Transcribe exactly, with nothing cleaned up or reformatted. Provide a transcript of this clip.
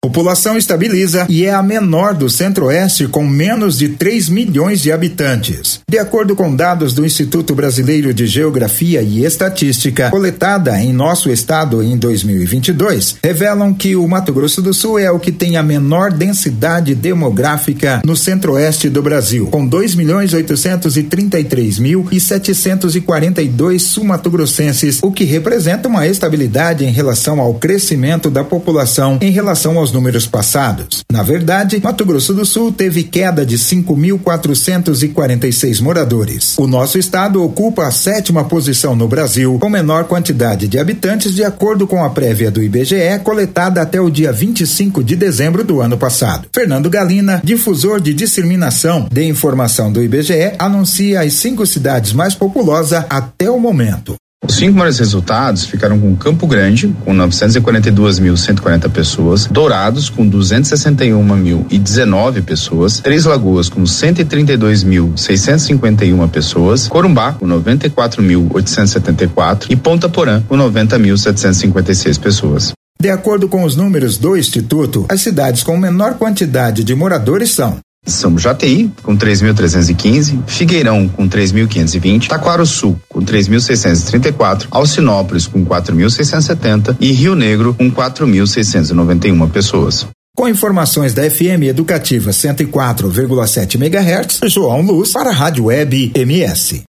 população estabiliza e é a menor do Centro-Oeste, com menos de três milhões de habitantes. De acordo com dados do Instituto Brasileiro de Geografia e Estatística, coletada em nosso estado em dois mil e vinte e dois, revelam que o Mato Grosso do Sul é o que tem a menor densidade demográfica no Centro-Oeste do Brasil, com dois milhões oitocentos e trinta e três mil e setecentos e quarenta e dois sul-mato-grossenses, o que representa uma estabilidade em relação ao crescimento da população em relação aos números passados. Na verdade, Mato Grosso do Sul teve queda de cinco mil quatrocentos e quarenta e seis moradores. O nosso estado ocupa a sétima posição no Brasil, com menor quantidade de habitantes, de acordo com a prévia do I B G E, coletada até o dia vinte e cinco de dezembro do ano passado. Fernando Galina, difusor de disseminação de informação do I B G E, anuncia as cinco cidades mais populosas até o momento. Os cinco maiores resultados ficaram com Campo Grande, com novecentos e quarenta e dois mil cento e quarenta pessoas, Dourados, com duzentos e sessenta e um mil e dezenove pessoas, Três Lagoas, com cento e trinta e dois mil seiscentos e cinquenta e uma pessoas, Corumbá, com noventa e quatro mil oitocentos e setenta e quatro e Ponta Porã, com noventa mil setecentos e cinquenta e seis pessoas. De acordo com os números do Instituto, as cidades com menor quantidade de moradores são São Jataí, com três mil trezentos e quinze, Figueirão, com três mil quinhentos e vinte, Taquarussu, com três mil seiscentos e trinta e quatro, Alcinópolis, com quatro mil seiscentos e setenta e Rio Negro, com quatro mil seiscentos e noventa e uma pessoas. Com informações da F M Educativa cento e quatro vírgula sete megahertz, João Luz para a Rádio Web M S.